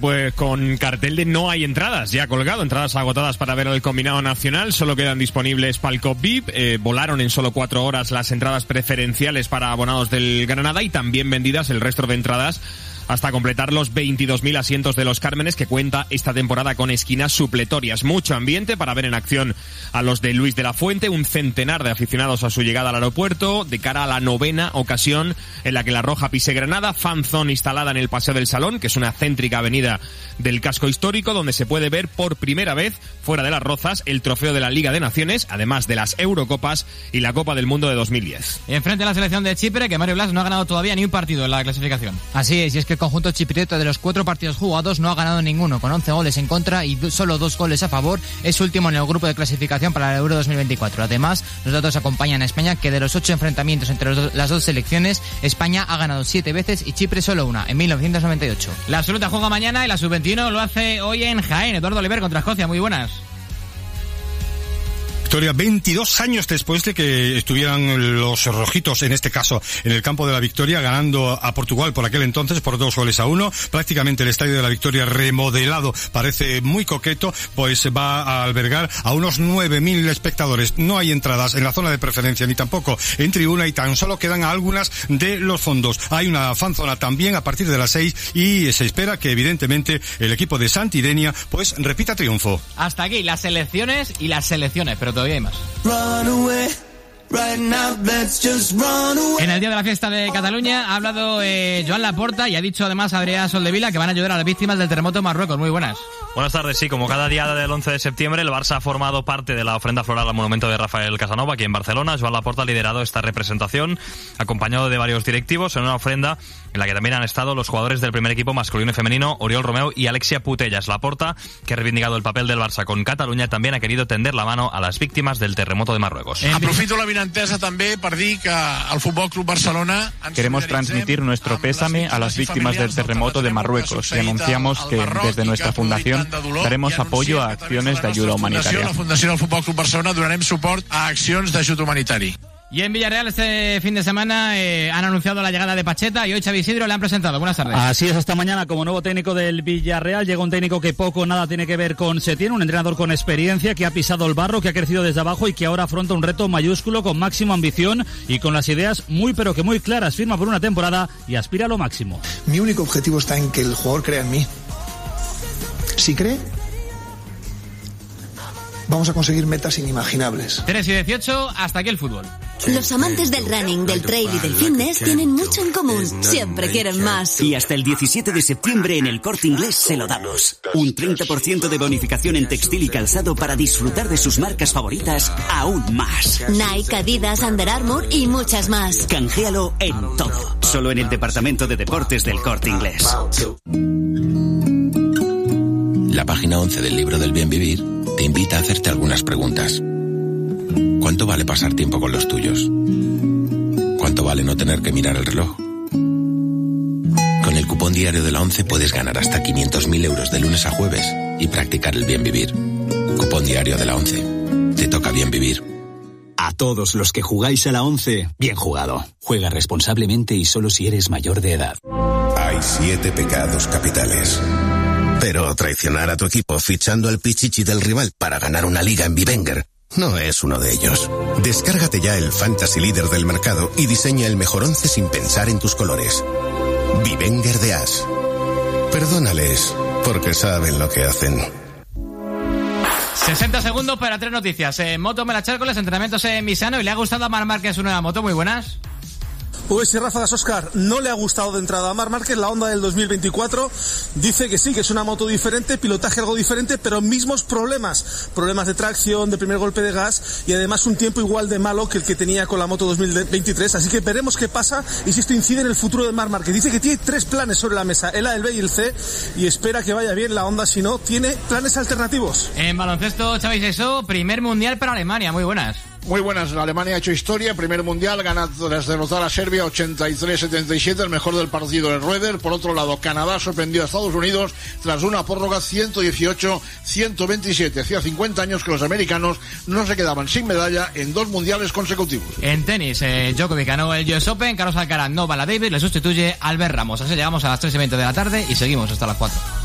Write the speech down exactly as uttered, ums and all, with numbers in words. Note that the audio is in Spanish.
pues con cartel de no hay entradas ya colgado, entradas agotadas para ver al combinado nacional, solo quedan disponibles palco V I P, eh, volaron en solo cuatro horas las entradas preferenciales para abonados del Granada y también vendidas el resto de entradas hasta completar los veintidós mil asientos de los Cármenes, que cuenta esta temporada con esquinas supletorias. Mucho ambiente para ver en acción a los de Luis de la Fuente, un centenar de aficionados a su llegada al aeropuerto, de cara a la novena ocasión en la que la Roja pise Granada, fanzone instalada en el Paseo del Salón, que es una céntrica avenida del casco histórico, donde se puede ver por primera vez, fuera de las Rozas, el trofeo de la Liga de Naciones, además de las Eurocopas y la Copa del Mundo de dos mil diez. Y enfrente a la selección de Chipre, que Mario Blas no ha ganado todavía ni un partido en la clasificación. Así es, y es que el conjunto chipriota de los cuatro partidos jugados no ha ganado ninguno, con once goles en contra y solo dos goles a favor. Es último en el grupo de clasificación para el Euro dos mil veinticuatro. Además, los datos acompañan a España, que de los ocho enfrentamientos entre los do- las dos selecciones, España ha ganado siete veces y Chipre solo una, en mil novecientos noventa y ocho. La absoluta juega mañana y la sub veintiuno lo hace hoy en Jaén. Eduardo Oliver contra Escocia, muy buenas. Victoria veintidós años después de que estuvieran los rojitos, en este caso en el campo de la Victoria, ganando a Portugal por aquel entonces por dos goles a uno. Prácticamente el estadio de la Victoria remodelado, parece muy coqueto, pues va a albergar a unos nueve mil espectadores. No hay entradas en la zona de preferencia ni tampoco en tribuna y tan solo quedan algunas de los fondos. Hay una fanzona también a partir de las seis y se espera que evidentemente el equipo de Santidenia pues repita triunfo. Hasta aquí las selecciones y las selecciones, pero todavía hay más. En el día de la fiesta de Cataluña ha hablado eh, Joan Laporta y ha dicho además a Adrià Soldevila que van a ayudar a las víctimas del terremoto en Marruecos. Muy buenas. Buenas tardes, sí, como cada día del once de septiembre, el Barça ha formado parte de la ofrenda floral al monumento de Rafael Casanova aquí en Barcelona. Joan Laporta ha liderado esta representación, acompañado de varios directivos, en una ofrenda en la que también han estado los jugadores del primer equipo masculino y femenino, Oriol Romeu y Alexia Putellas. Laporta, que ha reivindicado el papel del Barça con Cataluña, también ha querido tender la mano a las víctimas del terremoto de Marruecos. Aprofito la vinentesa també per dir que el Futbol Club Barcelona... Queremos transmitir nuestro pésame a las víctimas del terremoto de Marruecos y anunciamos que desde nuestra fundación daremos apoyo a acciones de ayuda humanitaria. La Fundació del Futbol Club Barcelona donarem suport a accions d'ajut humanitari. Y en Villarreal este fin de semana eh, han anunciado la llegada de Pacheta y hoy Xavi Isidro le han presentado. Buenas tardes. Así es, esta mañana como nuevo técnico del Villarreal llega un técnico que poco o nada tiene que ver con Setién, un entrenador con experiencia que ha pisado el barro, que ha crecido desde abajo y que ahora afronta un reto mayúsculo con máxima ambición y con las ideas muy pero que muy claras. Firma por una temporada y aspira a lo máximo. Mi único objetivo está en que el jugador crea en mí. Si cree, vamos a conseguir metas inimaginables. tres y dieciocho, hasta aquí el fútbol. Los amantes del running, del trail y del fitness tienen mucho en común. Siempre quieren más. Y hasta el diecisiete de septiembre en el Corte Inglés se lo damos. Un treinta por ciento de bonificación en textil y calzado para disfrutar de sus marcas favoritas aún más. Nike, Adidas, Under Armour y muchas más. Canjéalo en todo. Solo en el departamento de deportes del Corte Inglés. La página once del libro del bien vivir te invita a hacerte algunas preguntas. ¿Cuánto vale pasar tiempo con los tuyos? ¿Cuánto vale no tener que mirar el reloj? Con el cupón diario de la ONCE puedes ganar hasta quinientos mil euros de lunes a jueves y practicar el bien vivir. Cupón diario de la ONCE. Te toca bien vivir. A todos los que jugáis a la ONCE, bien jugado. Juega responsablemente y solo si eres mayor de edad. Hay siete pecados capitales. Pero traicionar a tu equipo fichando al pichichi del rival para ganar una liga en Bivenger no es uno de ellos. Descárgate ya el Fantasy Líder del mercado y diseña el mejor once sin pensar en tus colores. Bivenger de As. Perdónales, porque saben lo que hacen. sesenta segundos para tres noticias. En moto Melachércoles, entrenamientos en Misano y le ha gustado a Marc Márquez su nueva moto. Muy buenas. Pues si Ráfagas Óscar no le ha gustado de entrada a Marc Márquez la Honda del dos mil veinticuatro, dice que sí, que es una moto diferente, pilotaje algo diferente, pero mismos problemas, problemas de tracción, de primer golpe de gas y además un tiempo igual de malo que el que tenía con la moto dos mil veintitrés, así que veremos qué pasa y si esto incide en el futuro de Marc Márquez. Dice que tiene tres planes sobre la mesa, el A, el B y el C, y espera que vaya bien la Honda, si no, tiene planes alternativos. En baloncesto, Xavi Seixó, primer mundial para Alemania. Muy buenas. Muy buenas, Alemania ha hecho historia, primer mundial, gana tras derrotar a Serbia ochenta y tres setenta y siete, el mejor del partido de Rueder. Por otro lado, Canadá sorprendió a Estados Unidos tras una prórroga ciento dieciocho a ciento veintisiete. Hacía cincuenta años que los americanos no se quedaban sin medalla en dos mundiales consecutivos. En tenis, eh, Djokovic ganó el U S Open, Carlos Alcaraz no va a la Davis, le sustituye Albert Ramos. Así llegamos a las tres y veinte de la tarde y seguimos hasta las cuatro.